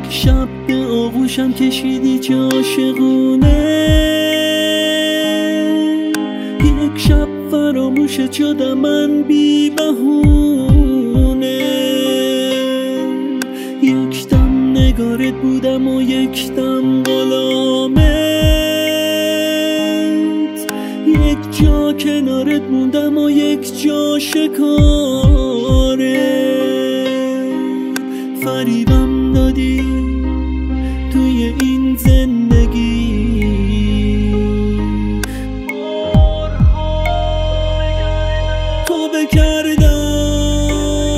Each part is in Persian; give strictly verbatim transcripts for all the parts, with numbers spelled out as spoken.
شب به آغوشم کشیدی چه عاشقونه، یک شب فراموشت شدم من بی بهونه. یک دم نگارت بودم و یک دم غلامت، یک جا کنارت موندم و یک جا شکارت. فریبم دادی توی این زندگی، توبه کردم.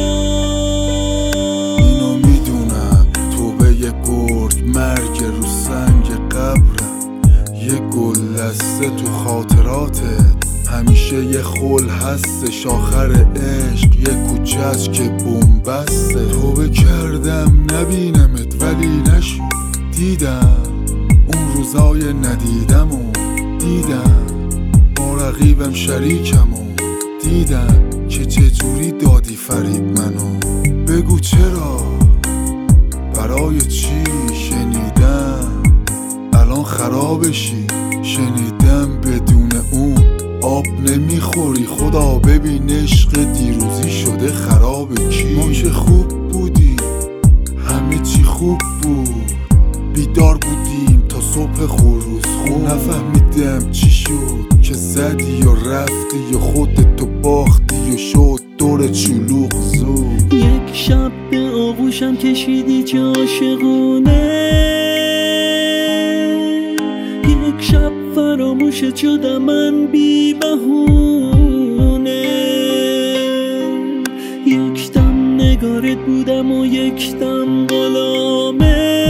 اینو میدونم توبه یه برگ مرگ رو سنگ قبرم، یه گل لسته تو خاطراتت، همیشه یه خل هستش آخر عشق، یه کوچه‌ست که بن‌بسته. توبه کردم نبینمت ولی نشد، دیدم اون روزای ندیدم و دیدم با رقیبم شریکم و دیدم که چجوری دادی فریب منو. بگو چرا، برای چی؟ شنیدم الان خرابشی، شنیدم بدون اون آب نمیخوری. خدا ببین عشق دیروزی شده خراب کی؟ ما که خوب بودیم، همه چی خوب بود، بیدار بودیم تا صبح خروس خون. نفهمیدم چی شد که زدی و رفتی و خودتو باختی و شد دور چلوغ زود. یک شب به آغوشم کشیدی چه عاشقونه، یک شب فراموشت شدم من بی بهونه. یک دم نگارت بودم و یک دم غلامت،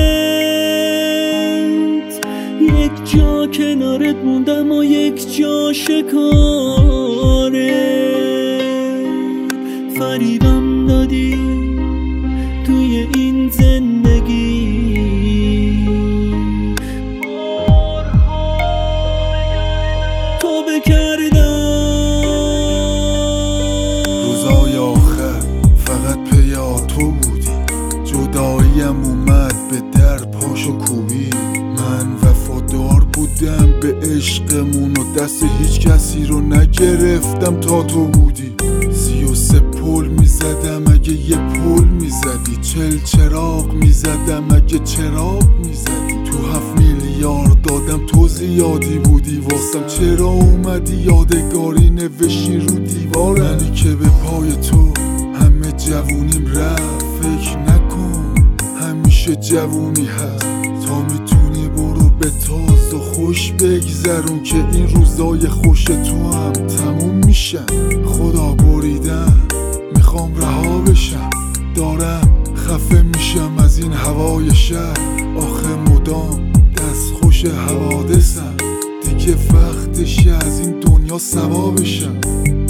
یک جا کنارت موندم و یک جا شکارت. فریبم دادی توی این زندگی، توبه کردم. روزای آخر فقط پیا تو بودی، جداییم اومد به در پاشو کوبی. من وفادار بودم به عشقمون و دست هیچ کسی رو نگرفتم تا تو بودی. سی و سه پل میزدم اگه یه پل میزدی، چل چراغ میزدم اگه چراغ میزدی. تو هفت میلیارد دادم تو زیادی بودی واسم، چرا اومدی یادگاری نوشی رو دیوار؟ منی که به پای تو همه جوونیم رفت، فکر نکن همیشه جوونی هست. تا میتونی برو به تاز و خوش بگذرون که این روزای خوش تو هم تموم میشن. خدا بریدم میخوام رها بشم، دارم خفه میشم از این هوای شهر. آخه مدام دست خوش حوادثم، دیگه وقتشه از این دنیا سوا بشم.